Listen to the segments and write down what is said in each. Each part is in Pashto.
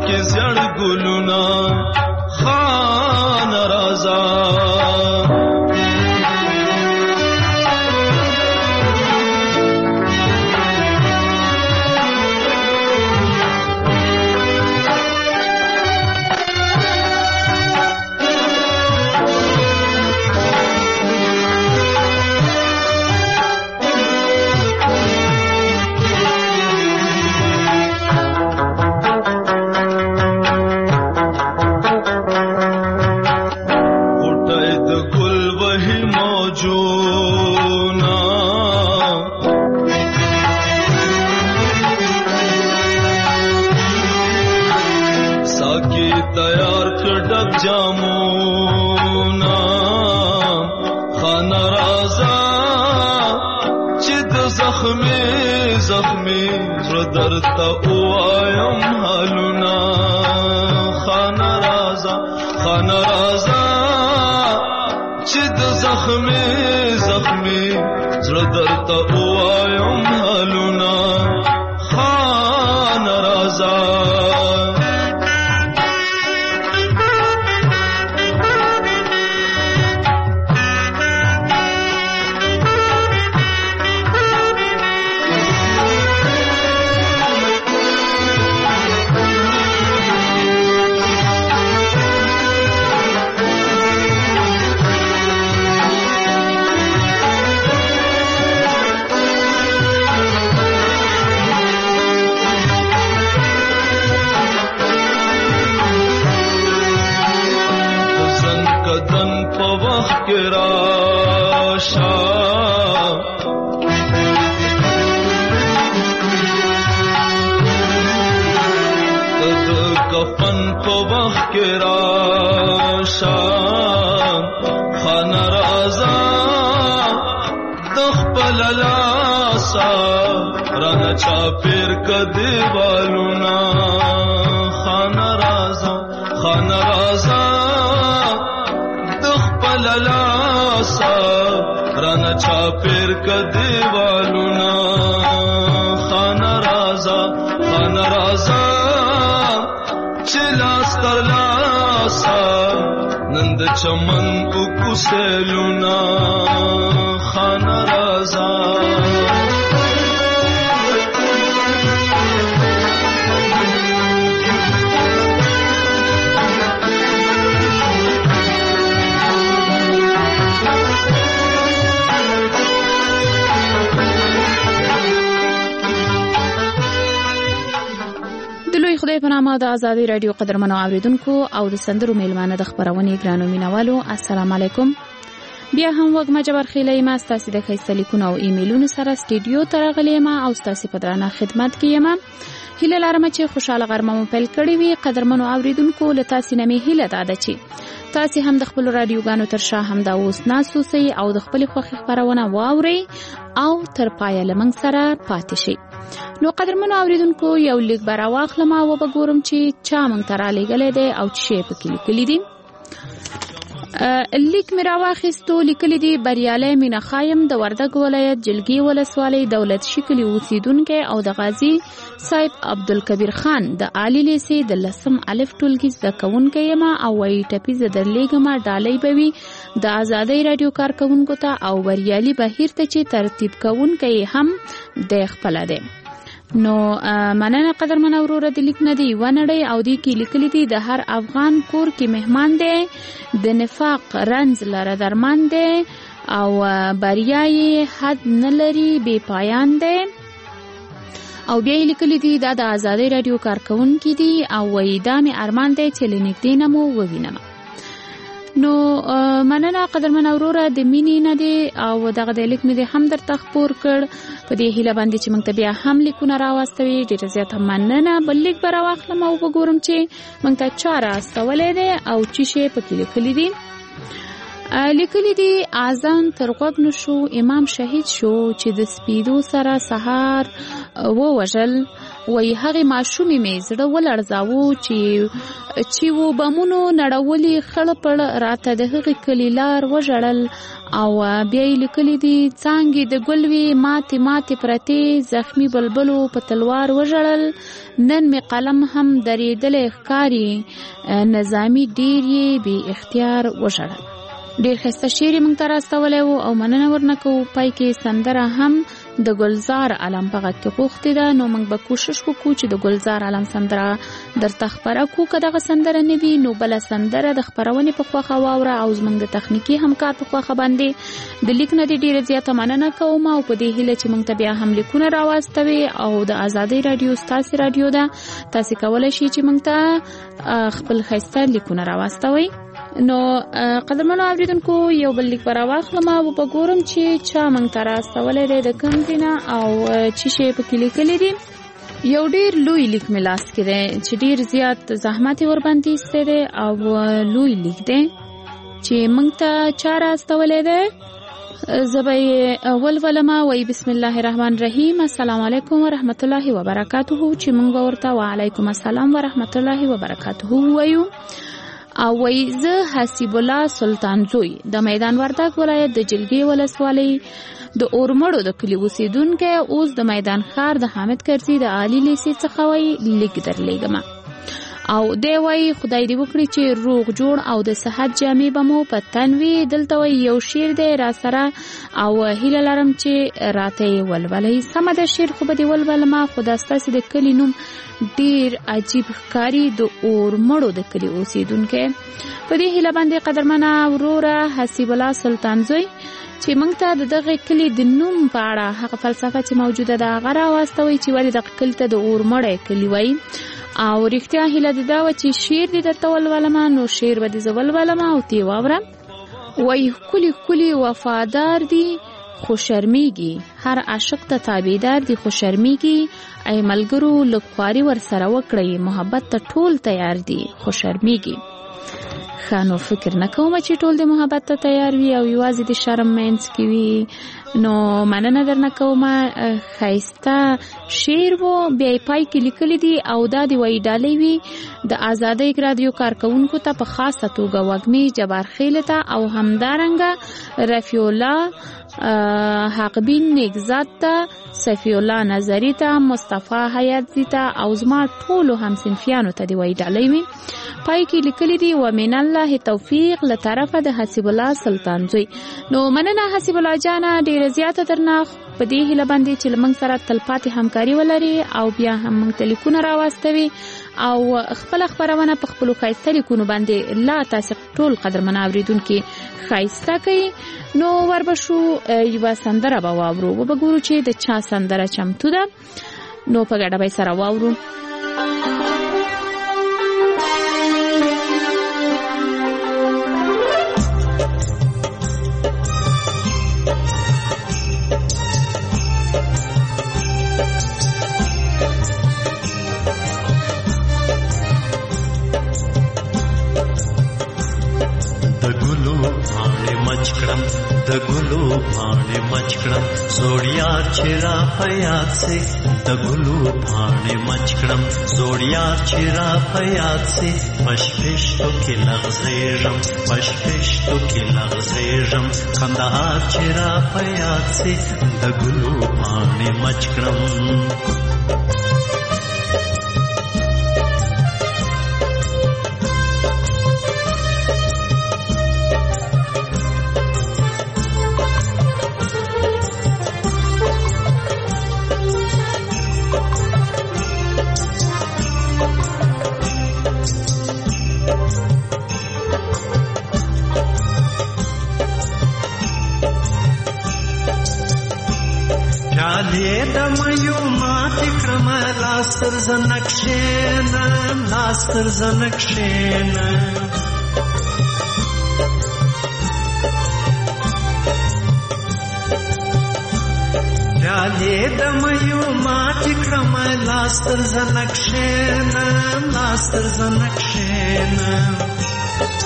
کې زړ ګلونه خان رازا جامونا خان رازا چې د زخمي زړه درته وایم حالونه خان رازا چې د زخمي زړه درته وایم حالونه خان رازا راشا د کفن په وخت کې راشا خان رازا د خپل لاسا رانه چاپیر کدی والونا خان رازا للاسا رانا چاپیر کا دیوالونا خان رازا چلاس تر لاسا نند چمن اکو سیلونا خان رازا خدای په نامه د آزادي رادیو قدرمنو اوریدونکو او د سندرو میلمانه د خبرونې ګرانو مینوالو السلام علیکم. بیا هم وګما جبر خیله ما ستاسو د خیسته لیکونو او ایمیلونو سره سټډیو ته راغلی ما او ستاسو په درانه خدمت کې یم. هیله لرم چې خوشاله غرمه مو پیل کړی وي. قدرمنو اوریدونکو له تاسو نه مې هیله ده چې تاسو هم د خپل رادیوګانو تر شا هم دا اوس ناسو سي او د خپل خوښي خبرونه واوري او تر پایه لمن سره پاتې شي. نو قدرمنو اوریدونکو یو لیک برا واخلم او وګورم چې چا مونږ ته را لېږلی دی او چې په کې لیکلي دي. لیک مې راواخیستو. لیکلي دي بریالی مینه خایم د وردګ ولایت جلګي ولسوالۍ دولت شکلي اوسیدونکی او د غازی صاحب عبدالکبیر خان د عالی لیسې د 10 الف ټولګي زده کوونکی یم او وایي ټپي زه درلیږم ډالۍ به وي د آزادۍ راډیو کارکوونکو ته او بریالي بهیر ته چې ترتیب کوونکی هم د خپله دی. نو مننه قدرمن وروره د لیک نه دی ونړی او دی کې لیکلي دي د هر افغان کور کې مهمان دی د نفاق رنز لره درمان دی او بریای حد نه لري بے پایان دی او بیا لیکلي دي دا د آزادۍ راډیو کارکوونکي دي او وایي دا مې ارمان دی چې له نږدې نه مو ووینم. نو مننه قدرمن وروره د مینې نه دی او دغه د لیک مې هم درته خپور کړ په دې هیله باندې چې موږ ته بیا هم لیکونه راواستوي. ډېره زیاته مننه. بل لیک به راواخلم او وګورم چې موږ ته چا راستولی دی او څه شی پکې لیکلي دي. لیکلي دي اذان تر غوږ نشو امام شهید شو چې د سپیدو سره سهار ووژل وای هغې ماشومې مې زړه ولړزاوه چې و بمونو نړولي خړ پړ راته د هغې کلي لار وژړل او بیا یې لیکلي دي څانګې د ګل وې ماتې ماتې پرتې زخمي بلبلو په تلوار وژړل نن مې قلم هم درېدلی ښکاري نظامي ډېر یې بې اختیار وژړل. ډېر ښایسته شعر یې موږ ته راستولی و او مننه ورنه کوو. پای کې سندره هم د ګلزار علم په غږ کې غوښتې ده. نو موږ به کوشش وکړو چې د ګلزار علم سندره درته خپره کړو. که دغه سندره نه وي نو بله سندره د خپرونې په خوښه واوره او زموږ د تخنیکي همکار په خوښه باندې د لیک نه دې ډېره زیاته مننه کوم او په دې هیله چې موږ ته بیا هم لیکونه راواستوي او د ازادۍ راډیو ستاسې راډیو ده، تاسې کولی شئ چې موږ ته خپل ښایسته لیکونه راواستوئ. نو قدرمنو اوریدونکو یو بل لیک به راواخلم او به ګورم چې چا موږ ته راستولی دی د کوم ځای نه او څه شی پکې لیکلی دي. یو ډېر لوی لیک مې لاس کې دی چې ډېر زیات زحمت یې ورباندې ایستی دی او لوی لیک دی چې موږ ته چا راستولی دی. زه به یې ولولم. وایي بسم الله الرحمن الرحیم، السلام علیکم ورحمت الله وبرکاته، چې موږ به ورته وعلیکم السلام ورحمت الله وبرکاته ووایو. او وای زه حسیب الله سلطان زوی د میدان وردګ ولایت د جلګې ولسوالۍ د اورمړو د کلي اوسیدونکی اوس د میدان ښار د حامد کرزي د عالی لیسې څخه وای لیک درلیږم. او دی وای خدای دې وکړي چې روغ جوړ او د صحت جامې به مو په تن وي. دلته وای یو شعر دی را سره او هیله لرم چې راته یې ولولئ. سمه ده شعر خو به دې ولولم، خو دا ستاسې د کلي نوم ډېر عجیب ښکاري، د اورمړو د کلي اوسیدونکی. په دې هیله باندې قدرمنه وروره حسیب الله سلطان زوی چې موږ ته د دغه کلي د نوم په اړه هغه فلسفه چې موجوده ده هغه راواستوئ چې ولې دغه کلي ته د اورمړی کلي وایي. او رښتیا هیله دې دا وه چې شعر دې درته ولولم، نو شعر به دې زه ولولم او ته یې واوره. وایي ښکلي ښکلي وفادار دي خو شرمیږي، هر عاشق ته تابعدار دي خو شرمیږي. ای ملګرو لږ خواري ورسره وکړئ، محبت ته ټول تیار دي خو شرمیږي. ښه نو فکر نه کوم چې ټول د محبت ته تیار وي او یوازې د شرم منځ کې وي. نو مننه درنه کوم. ښایسته شعر و، بیا یې پای کې لیکلی دي او دا د وایي ډالۍ وي د ازادۍ راډیو کارکوونکو ته په خاصه توګه وږمې جبار خیل ته او همدارنګه رفیع الله حقبین نیکزاد ته، صفی الله نظری ته، مصطفی حیاتزی ته او زما ټولو همصنفیانو ته د وایي ډالۍ وي. پای کې لیکلی دي ومن الله توفیق له طرفه د حسیب الله سلطان زوی. نو مننه حسیب الله جانه، ډېره زیاته درنه په دې هیله باندې چې له موږ سره تلپاتې همکاري ولري او بیا هم موږ ته لیکونه راواستوي او خپله خپرونه په خپلو ښایسته لیکونو باندې لا تاسې ټول قدرمنه اورېدونکي ښایسته کوي. نو وربشو یوه سندره به واورو، وبه ګورو چې د چا سندره چمتو ده. نو په ګډه به یې سره واورو. د ګلو پاڼې مچ کړم زوړیا چې را په یاد سي، د ګلو پاڼې مچ کړم زوړیا چې را په یاد سي. پشپشتو کې لغزېږم، پشپشتو کې لغزېږم، کندهار چې را په یاد سي، د ګلو پاڼې مچ کړم. لاستر زنکشینا لاستر زنکشینا جالی دمیو ماتی کرم لاستر زنکشینا لاستر زنکشینا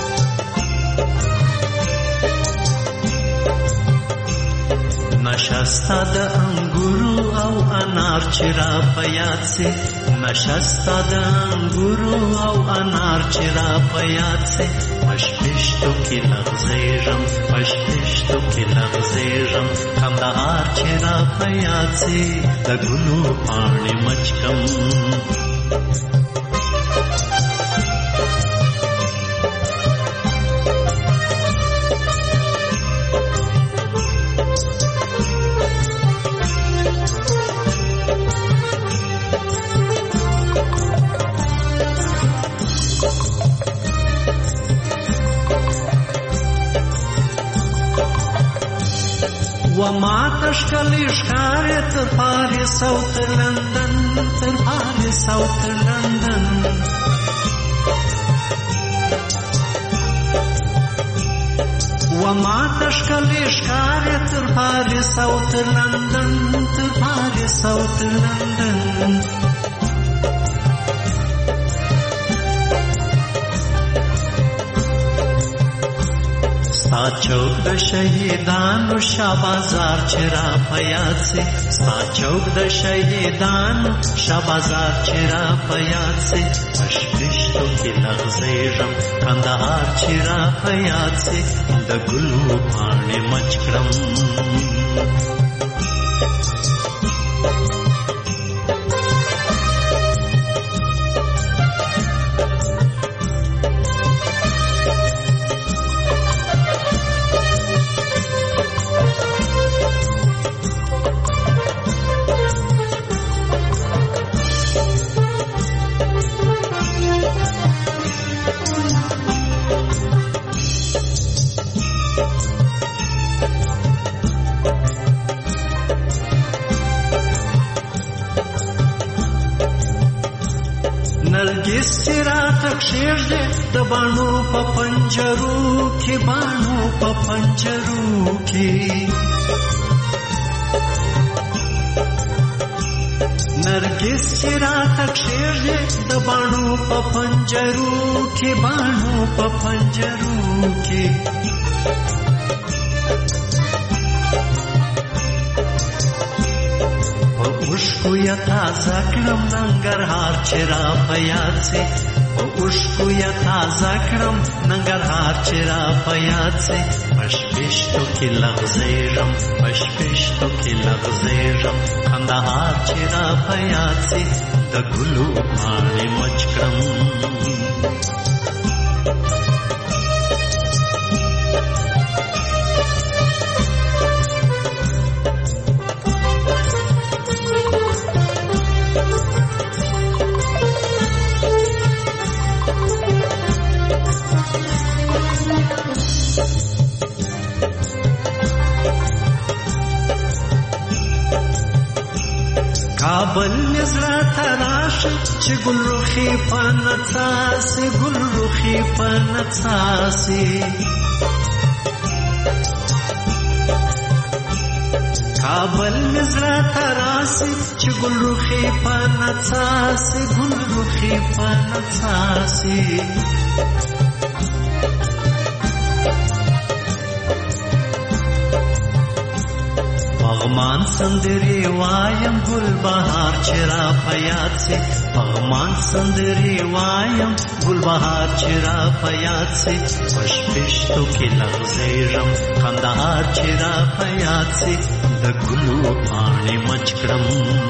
نشست نشستا د انګورو او انار چې را په یاد سي نشستا د انګورو او انار چې را په یاد سي پشپشتو کې لغزېږم پشپشتو کې لغزېږم کندهار چې را په یاد سي د ګلو پاڼې مچکم وما تشکلی ښکارې تر پاریس او تر لندن تر پاریس او تر لندن وما تشکلی ښکارې تر پاریس او تر لندن تر پاریس او تر لندن ستا چوک د شهیدانو شابازار چې را په یاد سي ستا چوک د شهیدانو شابازار چې را په یاد سي پشپشتو کې لغزېږم کندهار چې را په یاد سي د ګلو پاڼې مچ کړم نرګس چې راته کښېږدې د باڼو په پنجرو کې باڼو په پنجرو کې نرګس چې راته کښېږدې د باڼو په پنجرو کې باڼو په پنجرو کې اوښکو یا تازه کړم ننګرهار چې را په یاد سي په اوښکو یا تازه کړم ننګرهار چې را په یاد سي پشپشتو کې لغزېږم پشپشتو کې لغزېږم کندهار چې را په یاد سي د ګلو پاڼې مچ کړم کابل نزرا تراش چې ګل روخي پنڅاسي ګل روخي پنڅاسي کابل نزرا تراش چې ګل روخي پنڅاسي ګل روخي پنڅاسي پغمان سندري وایم ګل بهار چې را په یاد سي پغمان سندري وایم ګل بهار چې را په یاد سي پشپشتو کې لغزېږم کندهار چې را په یاد سي د ګلو پاڼې مچ کړم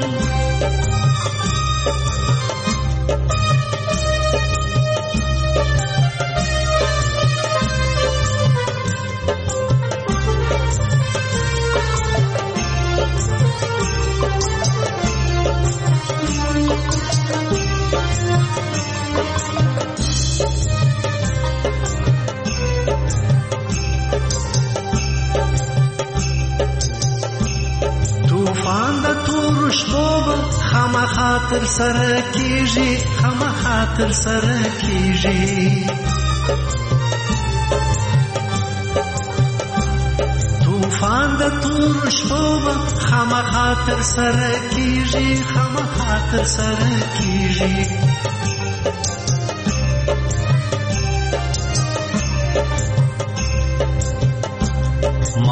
خاطر سره کیږي خما خاطر سره کیږي طوفان د تور شپو خما خاطر سره کیږي خما خاطر سره کیږي ما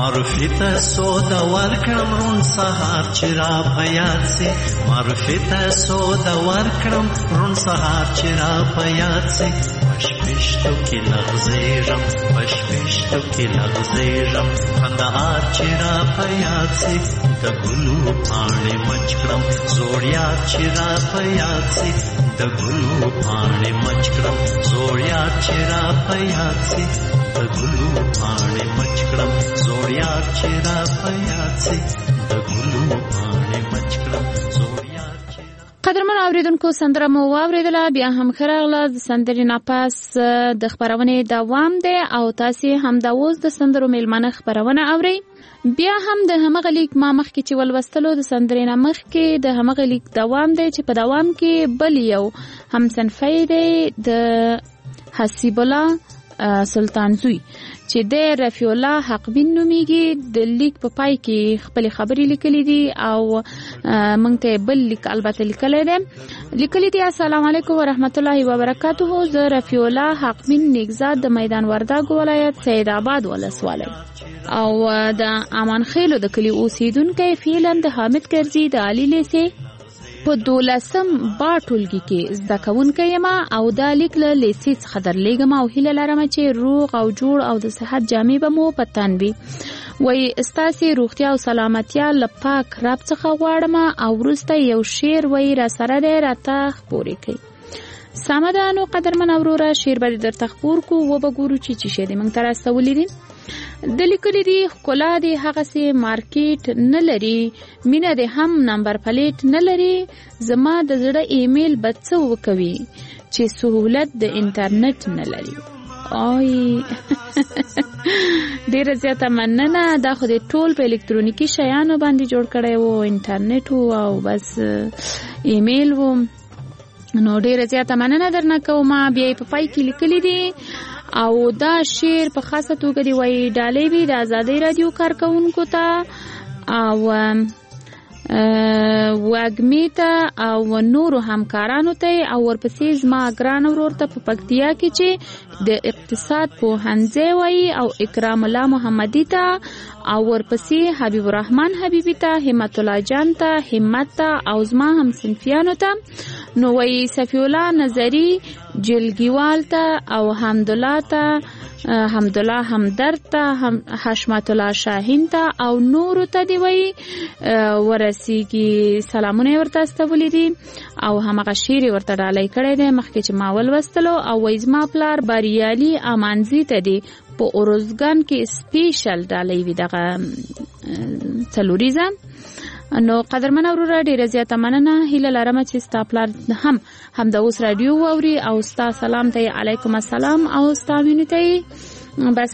معرفي ته سودا ورکړم رون سهار چې را په یاد سي معرفي ته سودا ورکړم رون سهار چې را په یاد سي پشپشتو کې لغزېږم پشپشتو کې لغزېږم کندهار چې را په یاد سي د ګلو پاڼې مچ کړم زوړ یاد چې را په یاد سي د ګلو پاڼې مچ کړم زوړ یاد چې را په یاد سي د ګلو پاڼې مچ کړم زوړ یاد چې را په یاد سي د ګلو پاڼې مچ کړم زوړ یاد چې قدرمن اوریدونکو سندره مو واوریدله بیا هم ښه راغلاست. د سندرې نه پس د خپرونې دوام دی او تاسې همدا اوس د سندرو میلمانه خپرونه اورئ. بیا هم د همغه لیک ما مخکې چې ولوستلو د سندرې نه مخکې د همغه لیک دوام دی چې په دوام کې بل یو همصنفی دی د حسیب الله سلطان زوی چې د رفیع الله حقبین نومیږي. د لیک په پای کې خپل خبرې لیکلې دي او مونږ ته بل لیک البته لیکلی دی. السلام علیکم ورحمت الله وبرکاته. زه رفیع الله حقبین نیکزاد د میدان وردګ ولایت سید آباد ولسوالۍ او د امان خیلو د کلی اوسیدونکی فعلا د حامد کرزي د عالی لیسې په 12 با ټولګي کې زده کوونکی یم او دا لیک له لیسې څخه درلیږم او هیله لرم چې روغ او جوړ او د صحت جامې به مو په تن وي. وایي ستاسې روغتیا او سلامتیا له پاک رب څخه غواړم او وروسته یو شعر وایي را سره دی راته خپورې کوي. سمه ده نو قدرمن وروره شعر به درته خپور کو و به ګورو چې شی دی موږ ته راستولی دي. د لیکلي دي ښکلا دې هغسې مارکیټ نه لري مینه دې هم نمبر پلیټ نه لري زما د زړه ایمیل به څه وکوي چې سهولت د انټرنیټ نه لري. آی ډیره زیاته مننه. دا خو دې ټول په الکترونیکي شیانو باندې جوړ کړی و انټرنیټ او بس ایمیل و نو ډیره زیاته مننه درنه کوم. بیا په پای کې لیکلي دي او دا شعر په خاصه توګه دی وایي ډالۍ وي د ازادۍ رادیو کارکوونکو ته او وږمې ته او نورو همکارانو ته او ورپسې زما ګران ورور ته په پکتیا کې چې د اقتصاد پوهنځی وایي او اکرام الله محمدي ته او ورپسې حبیب الرحمن حبیبي ته همت الله جان ته همت ته او زما هم صنفیانو ته نو وایي صفی الله نظری جلګیوال ته او حمدالله ته حمدالله همدرد ته حشمت الله شاهین ته او نورو ته دی وایي ورسیږي سلامونه ورته استولی دي او همغه شعر ورته ډالۍ کړی دی مخکې چې ما ولوستلو او وایي زما پلار بریالي امانزي ته دی په اروزګان کې سپیشل ډالۍ وي دغه څلوریزه. نو قدرمن وروره ډیره زیاته مننه. هیله لرم چې ستا پلار هم د اوس رادیو واوري او ستا سلام ته علیکم السلام او ستا مینو ته بس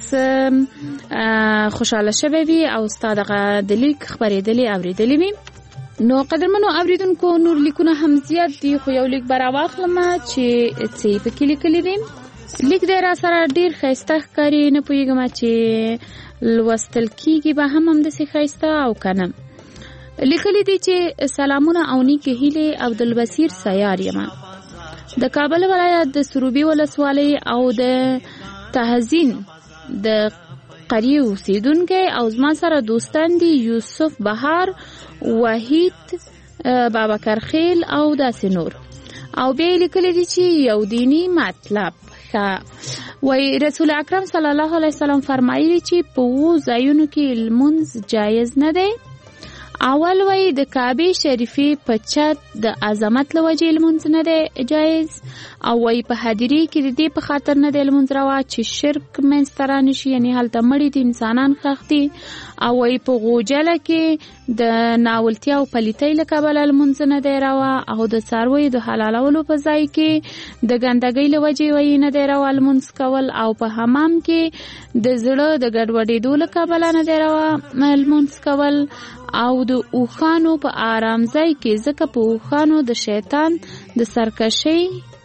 خوشحاله شوی وي او ستا دغه د لیک خپرېدلې اورېدلې وي. نو قدرمنو اوریدونکو نور لیکونه هم زیات دي خو یو لیک به راواخلم چې څه یې پکې لیکلي دي. لیک دی را سره ډیر ښایسته ښکاري نه پوهېږم چې لوستل کېږي به هم همداسې ښایسته او که نه. لیکلی دي چې سلامونه او نیکې هیلې عبدالبصیر سیار یم د کابل ولایت د سروبي ولسوالۍ او د تهزین د قریې اوسیدونکی او زما سره دوستان دي یوسف بهار وحید بابکر خیل او داسې نور. او بیا لیکلی دي چې یو دینی مطلب وای رسول اکرم صلی الله علیه وسلم فرمایلی چې په 2 ځایونو کې لمونځ جایز نه دی. اول وای د کعبه شریفه په چت د عظمت لوجې لمونځ نه دی جایز او وای په حاضری کې د دې په خاطر نه دی لمونځ روا چې شرک منځته رانشي یعنی هلته مړي دي انسانان ښخ دي او وای په غوجله کې د ناولتیا او پلیتۍ له کبله لمونځ نه دی روا او د څارویو د حلالولو په ځای کې د ګندګۍ له وجې وای نه دی روا لمونځ کول او په حمام کې د زړه د ګډوډېدو له کبله نه دی روا لمونځ کول او د اوخانو په آرام ځای کې ځکه په اوخانو د شیطان د سرکشۍ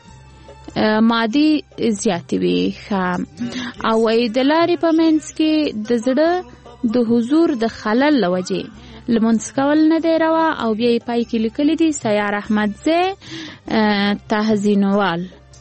مادي زیاتې وي او وای د لارې په منځ کې د زړه د حضور د خلل له وجې لمونځ کول نه دی روا او بیا یې پای کې لیکلی دي سیار احمدزی تهزینوال.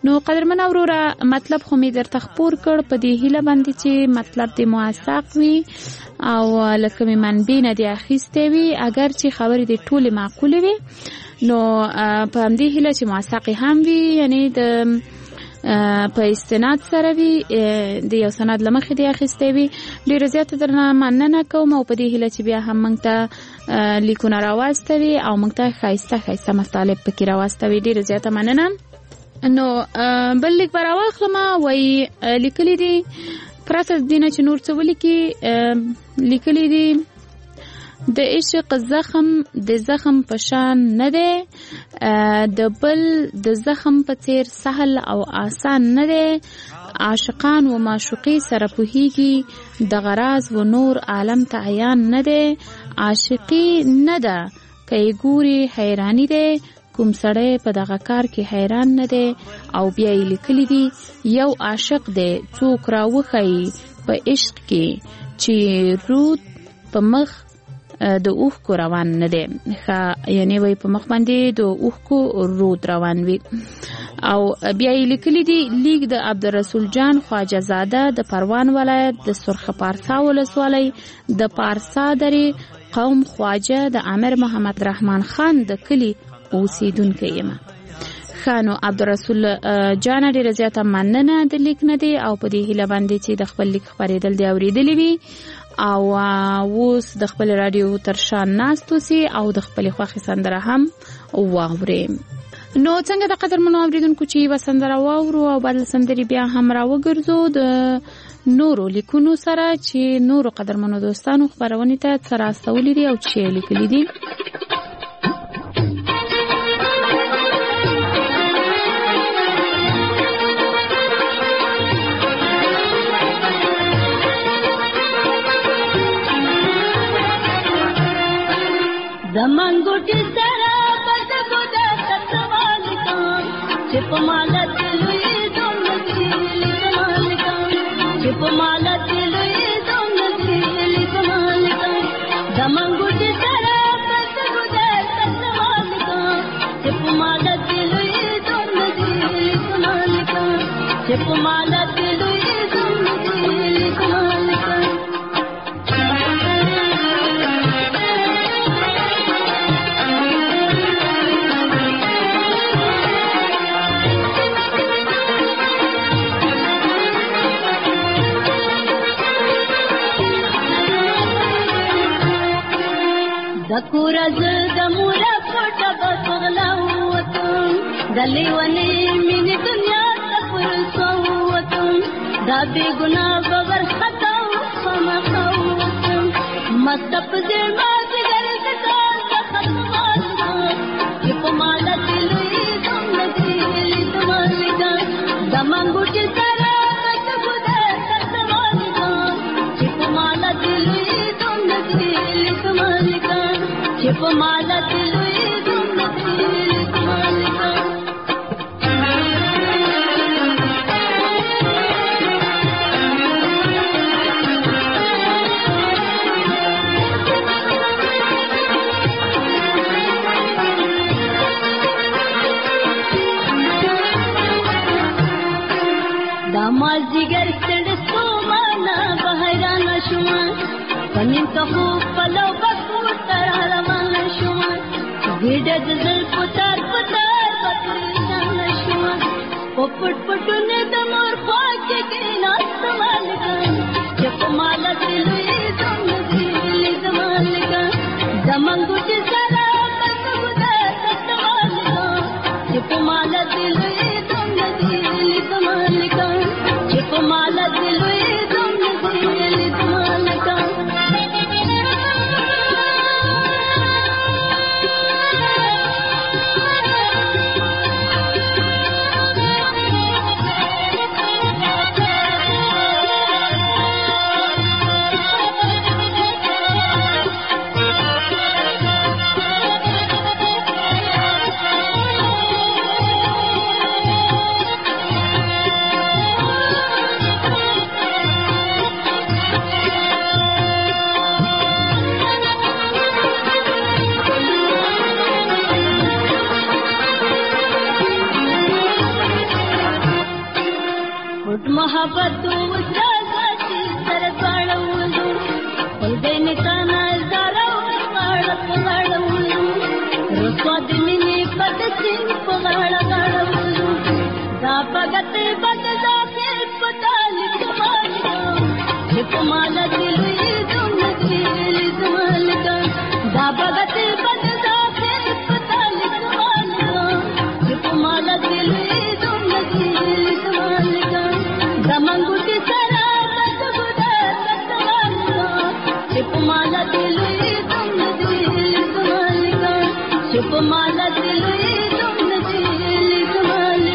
نو قدرمن وروره مطلب خو می درته خبر کړ په دې هیله باندې چې مطلب دې موثق وي او لکه می منبع نه دی اخیسته وي اگر چې خبرې دې ټوله معقوله وي نو په دې هیله چې موثق هم وي یعنی د په استناد سره وي د یو سند لمخې دی اخیسته وي ډیره زیاته درنه مننه کوم او په دې هیله چې بیا هم موږ ته لیکونه راواستوي او موږ ته ښایسته مطالب پکې راواستوي ډیره زیاته مننه. نو بل لیک به راواخلم وایي لیکلي دي پرته د دې نه چې نور څه ولیکي لیکلي دي د عشق زخم د زخم په شان نه دی د بل د زخم په څیر سهل او آسان نه دی عاشقان و معشوقي سره پوهیږي د غراز و نور عالم ته عیان نه دی عاشقي نه ده که یې ګوري حیرانی دی کوم سړی په دغه کار کې حیران نه دی او بیا یې لیکلی دي یو عاشق دی څوک راوښیي په عشق کې چې رود په مخ د اوښکو روان نه دی یعنی وای په مخ باندې د اوښکو رود روان وي او بیا یې لیکلی دي لیک د عبدالرسول جان خواجه زاده د پروان ولایت د سرخ پارسا ولسوالۍ د پارسا درې قوم خواجه د امیر محمد رحمان خان د کلی اوسیدونکی یم. خانو عبدالرسول جان ډیره زیاته مننه د لیک نه دی او په دې هیله باندې چې د خپل لیک خبرېدل دی اورېدلی وي او اوس د خپل رادیو تر شا ناست اوسي او د خپل خوښې سندره هم واوري. نو څنګه د قدرمنو اوریدونکو چې یوه سندره واورو او بدل سندرې بیا هم راوګرځو د نورو لیکونو سره چې نورو قدرمنو دوستانو خپرونې ته څه راستولي دي او چې یې لیکلي دي. زمانګوټي سره پټکو د تسوال کان چې په مالت لوی دومنځي لیکمال کان چې په مالت لوی دومنځي لیکمال کان زمانګوټي سره پټکو د تسوال کان چې په مالت لوی دومنځي لیکمال کان چې په مالت لوی دومنځي لیکمال کان دکورز دمورا پټه بغلاوتم دلیونی مين دنیا تپر سووتم دا بے گناہ بغیر خطا وسمخوتم مستپ دې ما دګر کار ختمال چې په مالت لوی دومنځي لیدمال دا دمنګوټي سره کټو د تسوال چې په مالت لوی دومنځي لیدمال چې په مالت لوی دومنځي لیکمال کان دا مازیګر ستړي سومانا بهران شوم پنیم ته خو پلو بکو تر روان شوم ګډه د زل پتار پریشان شوم پټ پټونه د مور خوا کې ناستوال کان چې په مالت لوی دومنځي لیدمال کان زمانګوټي سره پټو د تسوال کان چې په مالت لوی دومنځي لیدمال کان چې په مالت لوی دومنځي لیدمال کان محبت وسرات سر پړولو دې نکانا زړه پړولو رسوا دې مینه پد سین پړولو دا بغت بد ذاکر پتال کمالو کمال دل دم دل زمال کا دا بغت بد ذاکر پتال کمالو کمال دل دم دل زمال کا دمنګوټ سره تګدا تکوالو کمال دل دم دل زمال کا کمال دل دم دل زمال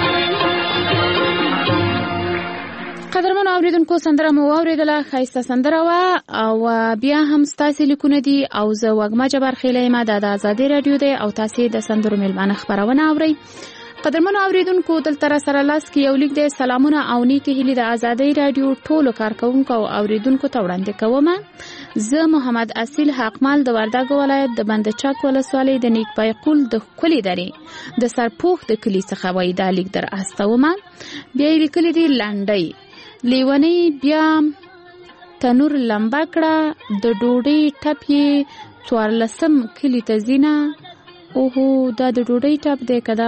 قدرمن اوریدونکو سندره مو اوریدله خایسته سندره وا او بیا هم ستاسو لیکونه دي او زه وګما جبر خیلې ما د آزادي رادیو دی او تاسو د سندرو ملمانه خبرونه اوري. قدرمن اوریدونکو دلته سره لاس کې یو لیک دی. سلامونه او نیکی هیلې د آزادي رادیو ټولو کارکونکو او اوریدونکو ته وړاندې کوم. زه محمد اصیل حقمال د وردګ ولایت د بندچک ولسوالۍ د نیک پایقول د کلی درې د سرپوخ د کلی څخه وای د لیک در استوم. بیا لیکل دي لنډۍ لیونی بیا تنور لمبا کړه د ډوډۍ ټپ یې 14 کلی ته زینه. اوهو دا د ډوډۍ ټپ دی کدا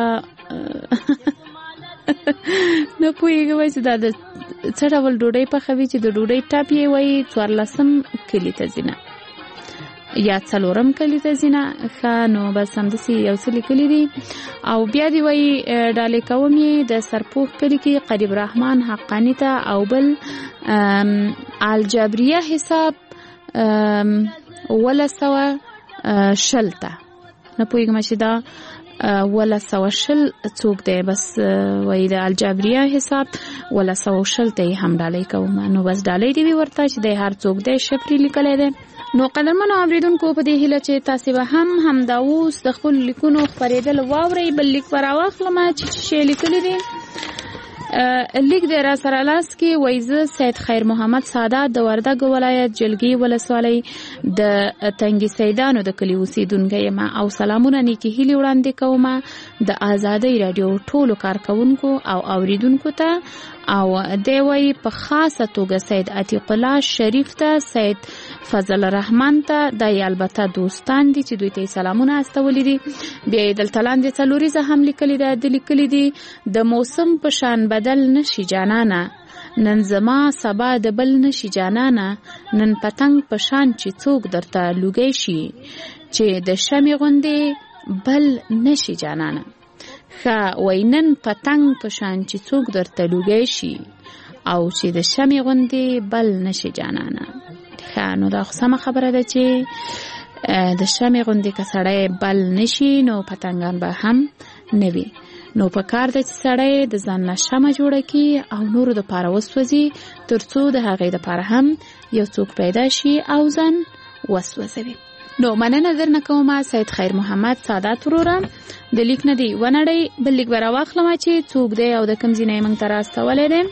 نه پوهیږم چې دا د څه ډول ډوډۍ پخوي چې د ډوډۍ ټپ یې وایي 14 کلی ته زینه یا 4 کلی ته زینه. ښه نو بس همداسې یو څه لیکلي دي. او بیا دی وایي ډالۍ کوم یې د سرپوخ کلي کې قریب رحمان حقانی ته او بل الجبریه حساب 110 ته. نه پوهیږم چې دا 110 څوک دی. بس وایي د الجبریه حساب 110 ته هم ډالۍ کوم. نو بس ډالۍ دی ورته چې د هر څوک دی شفري لیکلی دی. نو قدرمنو اوریدونکو په دې هیله چې تاسو به هم دا اوس د خپل لیکونو خبرېدل واورئ. بل لیک پر واخلم چې شی لیکلی دی. لیک د را سره لاس کې وایزه سید خیر محمد سادات د وردګ ولایت جلګي ولسوالۍ د تنګي سیدانو د کلی اوسیدونکو یم او سلامونه نیکی هیلې وړاندې کوم د آزادۍ رادیو ټولو کارکونکو او اوریدونکو ته. او دی وایي په خاصه توګه سید عتیق الله شریف ته سید فضل الرحمن ته دا البته دوستان دي چې دوی ته سلامونه استولې دي. بیا دلته لاندې څلوريزه هم لیکلي ده. د لیکلي دي د موسم په شان بدل نشي جانانه نن زما سبا د بل نشي جانانه نن پتنګ په شان چې څوک درته لوګي شي چې د شمع غوندې بل نشي جانانه. ښه وینن پتنګ په شان چې څوک درته لوګي شي او چې د شمع غوندې بل نشي جانانه. ښه نو دا سمه خبره ده چې د شمع غوندې که سړی بل نشي نو پتنګان به هم نه وي. نو په کار ده چې سړی د ځان نه شمع جوړه کړي او نورو دپاره وسوځي تر څو د هغې دپاره هم یو څوک پیدا شي او ځان وسوځوي. نو مننه درنه کوم سید خیر محمد سادات وروره. د لیک نه دی ونړی. بل لیک به راواخلم چې څوک دی او د کوم ځای نه موږ ته راستولی دی.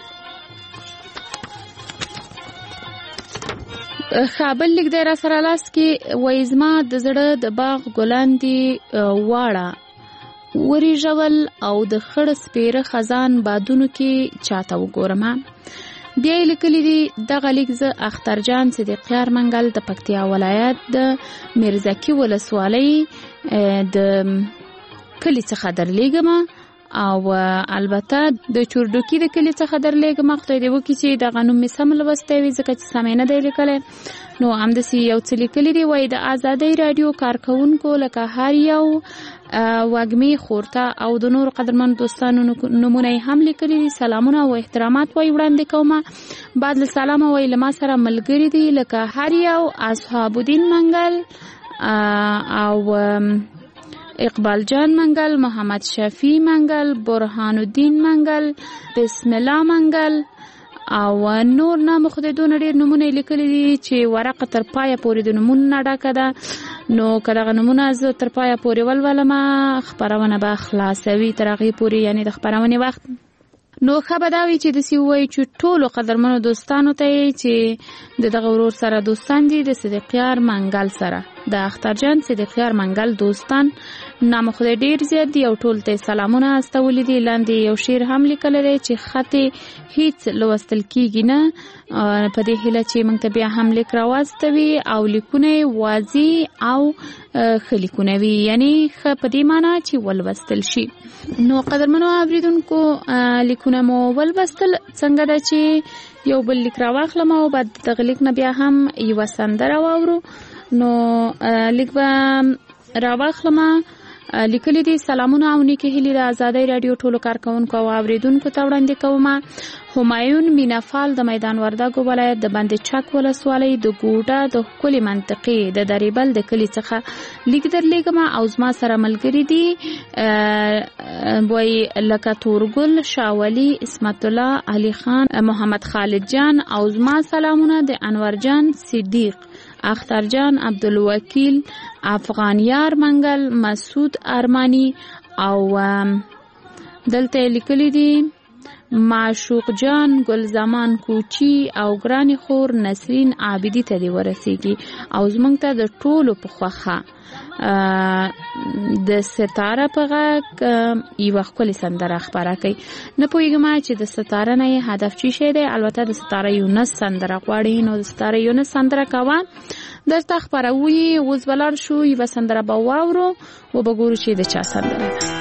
ښه بل لیک دی را سره لاس کې وایي زما د زړه د باغ ګلان دي واړه وریژول او د خړ سپیره خزان بادونو کې چاته وګورم. بیا یې لیکلي دي دغه لیک زه اخترجان صدیقیار منګل د پکتیا ولایت د میرزکي ولسوالۍ د کلي څخه درلیږم او البته د چوردوکي د کلي څخه درلیږم. خدای دې وکړي چې دغه نوم مې سم لوستی وي ځکه چې سم یې نه دی لیکلی. نو همداسې یو څه لیکلي دي. وایي د آزادۍ راډیو کارکوونکو لکه هر یو وږمې خورته او د نور قدرمن دوستانو نمونه هم لیکلي دي. سلامونه او احترامات وایي وړاندې کومه. بعد له سلامه وایي له ما سره ملګري دي لکه هر یو اصحاب الدین منګل او اقبال جان منګل، محمد شفیع منګل، برهان الدین منګل، بسم الله منګل او نور نام خدای دونه ډیر نمونه لیکلي دي چې ورقه تر پایه پورې د نمونه ډکه ده. نو کله نمونه زه تر پایه پورې ولولم خبرونه به خلاصوي تر هغې پورې یعنی د خبرونې وخت. نو خبر دا وی چې د سی وای چې ټولو قدرمنو دوستانو ته چې دغه ورور سره دوستان دي د صدیقیار منګل سره د اخترجان صدیقیار منګل دوستان نام خدای ډیر زیات دی او ټول ته سلامونه استولې دي. لاندې یو شعر هم لیکل لري چې خطې هیڅ لوستل کیږي نه، په دې هیله چې موږ ته بیا هم لیک راواستوي او لیکونه واضح او خلیکونه وي، یعنی په دې معنی چې ولوستل شي. نو قدرمنو اوریدونکو لیکونه مو ولوستل، څنګه ده چې یو بل لیک راواخلم او بعد دغه لیک نه بیا هم یوه سندره واورو. نو لیک به راواخلم. لیکلي دي سلامونه او نیکې هیلې د ازادۍ راډیو ټولو کارکونکو او اوریدونکو ته وړاندې کوم. همایون مینافال د میدان وردګو ولایت د بند چک ولسوالۍ د ګوډه د ښکلې منطقې د دریبل د کلي څخه لیک درلیږم او زما سره ملګري دي وایي لکه تورګل، شاولي، اسمت الله، علي خان، محمد خالد جان او زما سلامونه د انور جان صدیق، اخترجان عبدالوکیل، افغانیار منګل، مسعود ارمانی او دلته لیکلي دي معشوق جان، گل زمان کوچی او ګرانی خور نسرین عابدی ته دی ورسیږي او زمونږ ته د ټولو په خوخه د ستاره په غږ یوه ښکلې سندره خپره کوي. نه پوهېږم چې د ستاره نه یې هدف چی شی دی. البته د ستاره یونس سندره غواړي، نو د ستاره یونس سندره کوه درته خپروي. اوس به لاړ شو یوه سندره به واورو و به ګورو چې د چا سندره ده.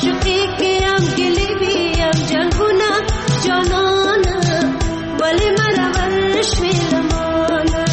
عاشقی کې ام ګلې وی ام جنگونه جانان ولې مرور شوې لمانه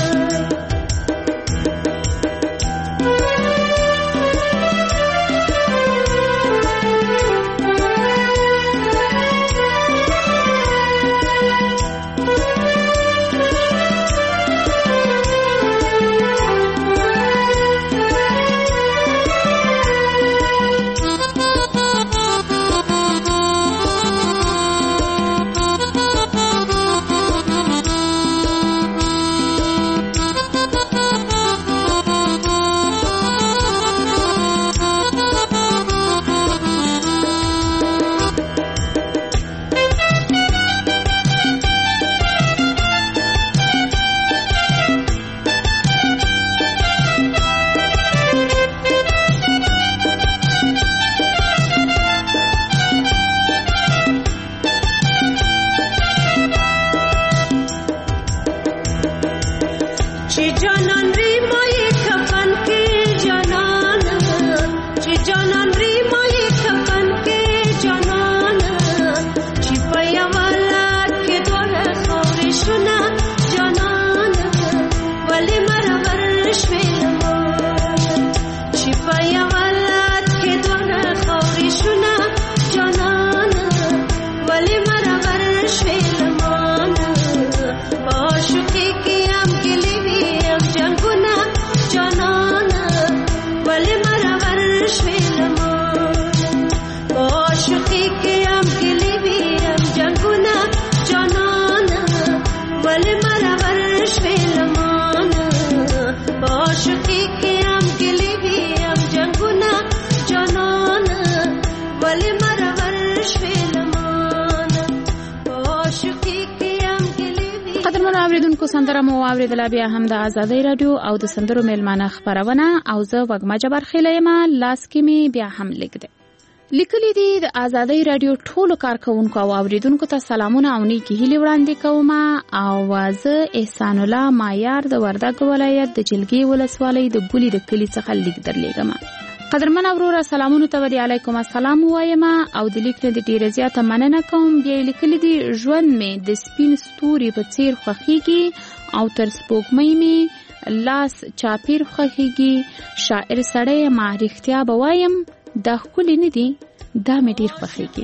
اوریدونکو سندره مو اوریدله بیا هم د آزادۍ رادیو او د سندرو میلمانه خبرونه او زه وګما جبر خیله یم لاس کې می بیا هم لیکده لیکلي دي د آزادۍ رادیو ټولو کارکونکو او اوریدونکو ته سلامونه او نیکی هیلې وړاندې کوم او زه احسان الله مایار د وردګ ولایت د جلګي ولسوالۍ د ګولي د کلی څخه لیک درلېږم قدرمن اورور سلامونه ته وی علیکم السلام وایم او د لیک نه د ډیره زیاته مننه کوم بیا لیکلي دي ژوند می د سپین ستوري په څیر خوخيږي او تر سپوږمۍ می لاس چاپیر خوخيږي شاعر سړی ما رښتیا بوایم دا خولي نه دي دا مې ډیر خوخيږي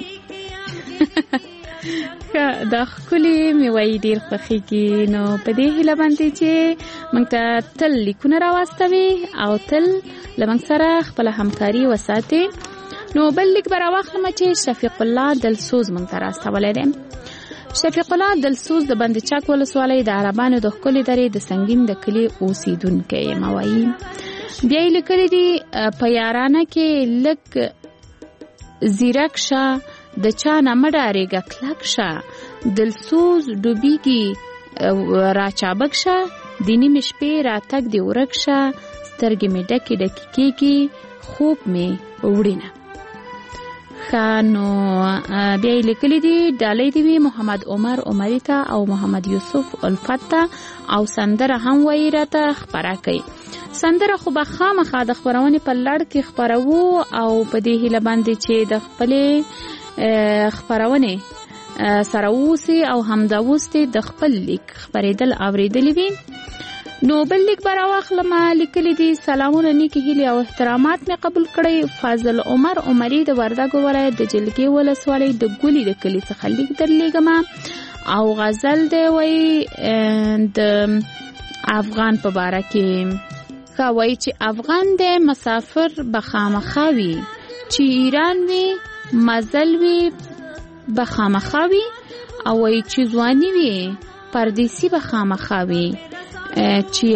دا خولي مې وای ډیر خوخيږي نو په دې هیله باندې چې موږ ته تل لیکونه راوستوي او تل لمن سره خپل همکاري وساتي نو بل لیک برا واخلم چې شفیق الله دلسوز موږ ته راستولې ده شفیق الله دلسوز د بند چک ولسوالۍ د عربانو د خپل درې د سنگین د کلی اوسیدونکو موایي بیا لیکلي دي په یارانه کې لک زیرک شه د چا نه مډارېږه کلک شه دلسوز ډوبېږي راچابک شه د نیمې شپې راتګ دې ورک شه سترګې مې ډکې ډکې کېږي خوب مې وړینه ښه نو بیا یې لیکلي دي ډالۍ دې وي محمد عمر عمري ته او محمد یوسف الفت ته او سندره هم وایي راته خپره کوي سندره خو به خامخا د خپرونې په لړ کې خپروو او په دې هیله باندې چې د خپلې خپرونې سره اوسي او همدا اوسي د خپل لیک خپرېدل اورېدلې وي نو بل لیک به راواخلم لیکلي دي سلامونه نیکې هیلې او احترامات مې قبول کړئ فاضل عمر عمري د وردګ ولایت د جلګې ولسوالۍ د ګولي د کلي څخه لیک درلېږم او غزل دی وایي د افغان په باره کې ښه وایي چې افغان دی مسافر به خامخا وي چې ایران وي مزل وي به خامخا وي او وایي چې ځواني وي پردیسي به خامخا وي چې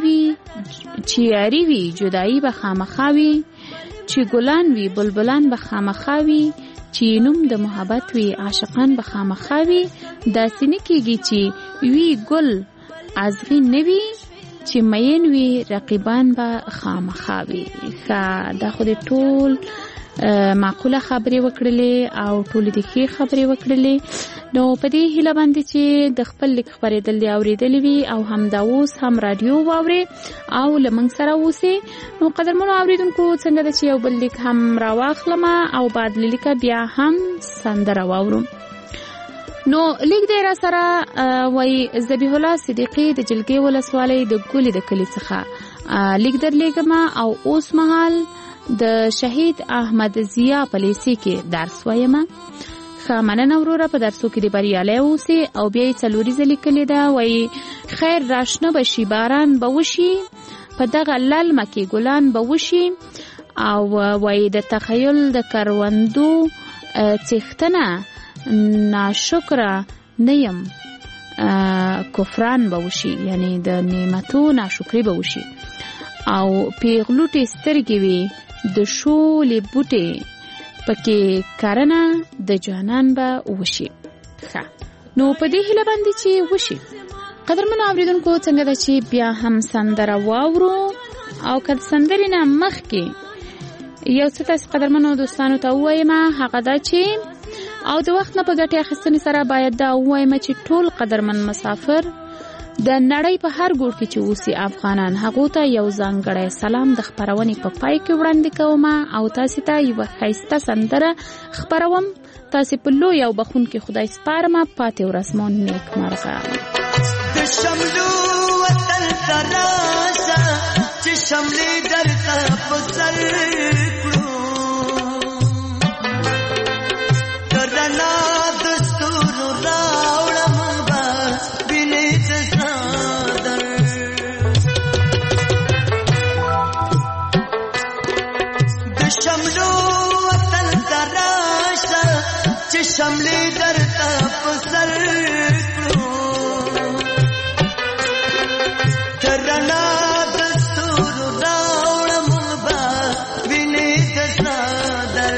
یاري وي جدایي به خامخا وي چې ګلان وي بلبلان به خامخا وي چې نوم د محبت وي عاشقان به خامخا وي داسې نه کېږي چې وي ګل ازغي نه وي چې مین وي رقیبان به خامخا وي ښه دا خو د ټول معقوله خبرې وکړلې او ټولې د ښې خبرې وکړلې. نو په دې هیله باندې چې د خپل لیک خپرېدل دې اورېدلې وي او همدا اوس هم راډیو واورې او له موږ سره اوسې. نو قدرمنو اورېدونکو څنګه ده چې یو بل لیک هم راواخلم او بعد له لیکه بیا هم سندره واورو. نو لیک دی را سره وایي ذبیح الله صدیقي د جلګې ولسوالۍ د ګولې د کلي څخه لیک درلیږم او اوس مهال د شهید احمد ضیا په لیسې کې درس وایم. ښه مننه وروره، په درسو کې د بریالی اوسې. او بیا یې څلوریزه لیکلې ده، وایي خیر راشنه به شي، باران به وشي، په دغه للمه کې ګلان به وشي. او وایي د تخیل د کروندو څښتنه ناشکره نیم کفران به وشي، یعنی د نعمتو ناشکری به وشي. او پیغلوټې سترګې وي د شولې بوټې پکې کرنه د جانان به وشي. ښه نو په دې هیله باندې چې وشي. قدرمنو اورېدونکو څنګه ده چې بیا هم سندره واورو. او که د سندرې نه مخکې یو څه تاسې قدرمنو دوستانو ته ووایم، هغه دا چې او د وخت نه په ګټې اخیستنې سره باید دا ووایم چې ټول قدرمن مسافر د نړۍ په هر ګوټ کې چې اوسي افغانان، هغو ته یو ځانګړی سلام د خپرونې په پای کې وړاندې کوم او تاسې ته یوه ښایسته سندره خپروم. تاسې په لوی او بخښونکي خدای سپارم. پاتې ورځ مو نیکمرغه. د شملو وطن ته راشه چې شملې درته په سر کړو، د رڼا د ستورو راوړم به وینې د څادر. د شملو وطن ته راشه چې شملې درته په سر کړو، د رڼا د ستورو راوړم به وینې د څادر.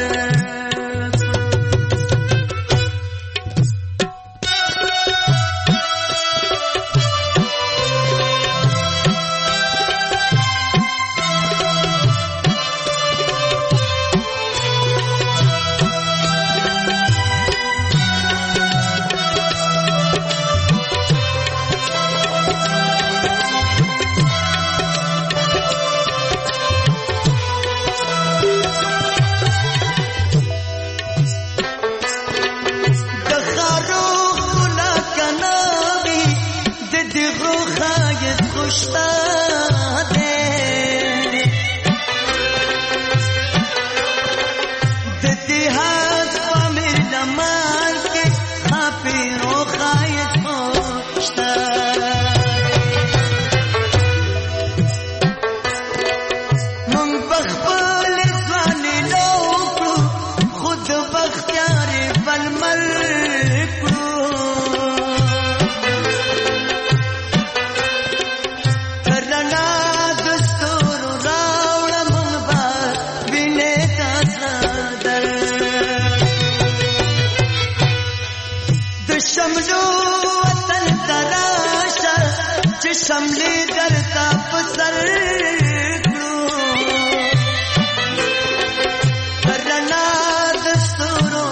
شملې درته په سر کړو، رڼا د ستورو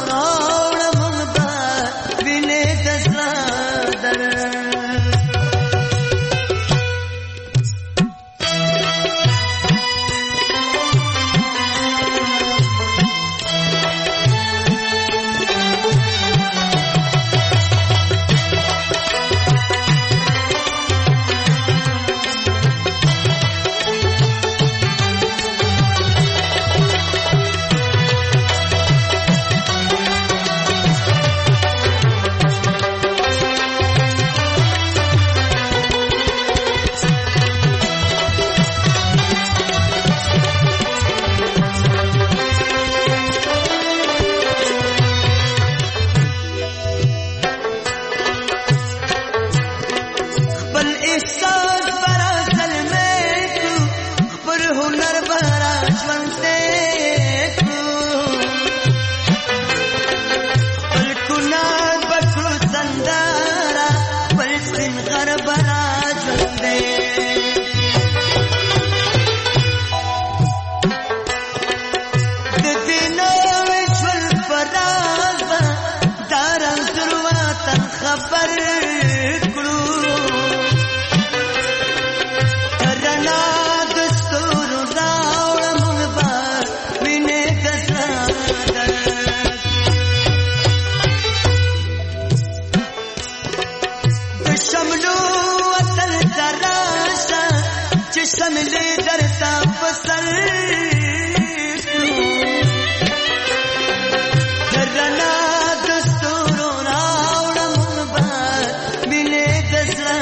شملې درته په سر درنا دستورو راوړم به مینې د زړه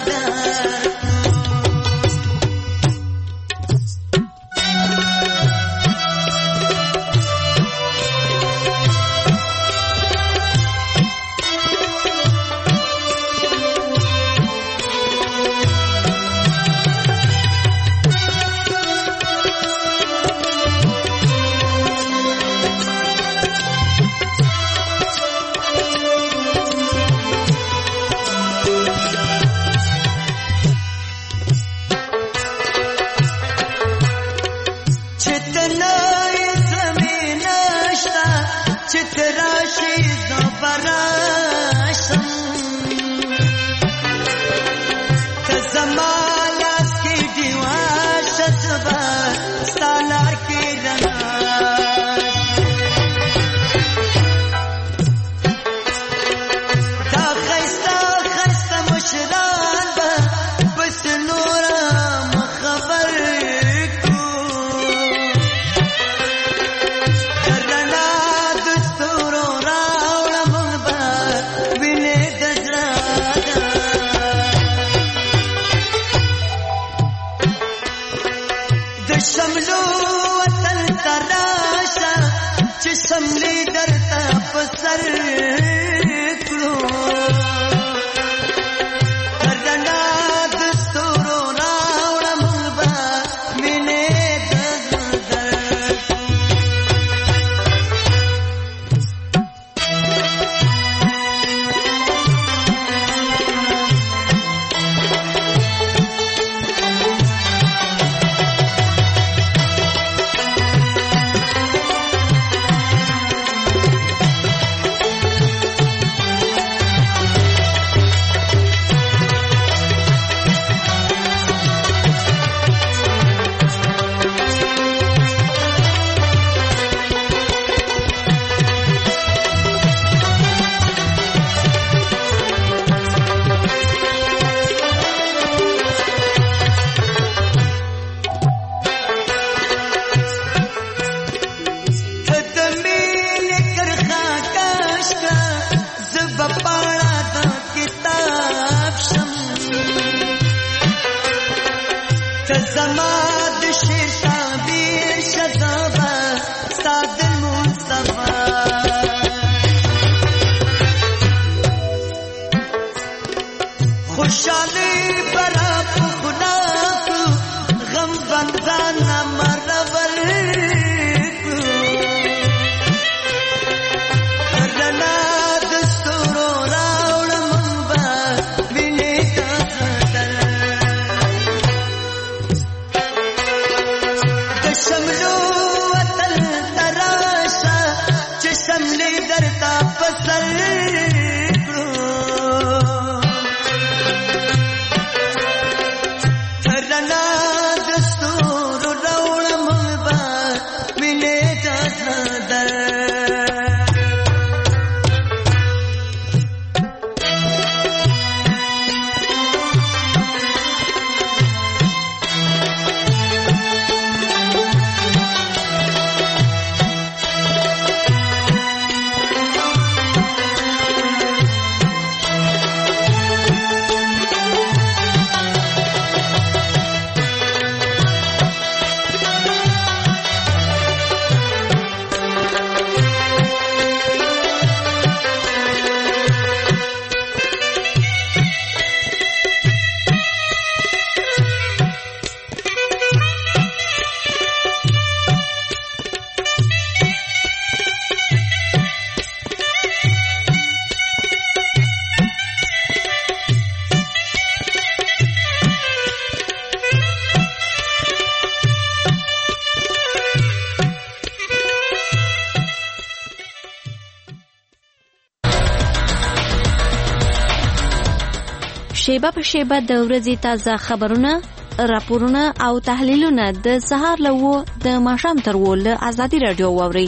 شیبه په شیبه د ورځې تازه خبرونه، راپورونه او تحلیلونه د سهار له 9 د ماښام تر 10 له ازادي رادیو واورئ.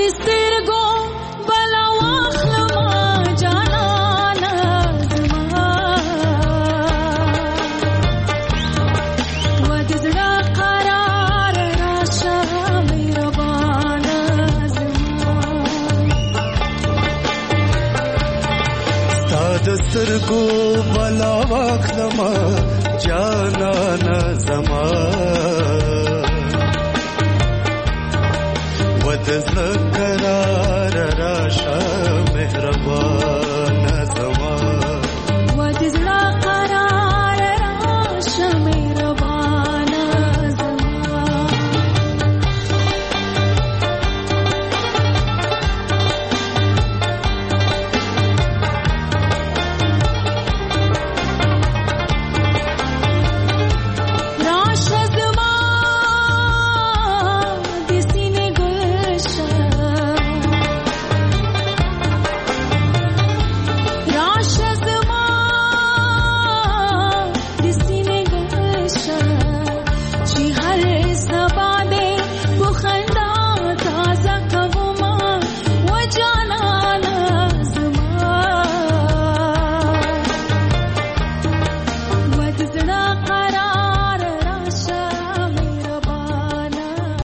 سترګو بلا واخلما جانانا زما و د زړه قرار راشه مهربانه زما ستا د سترګو بلا واخلما جانانا زما ود زړه قرار راشه مهربان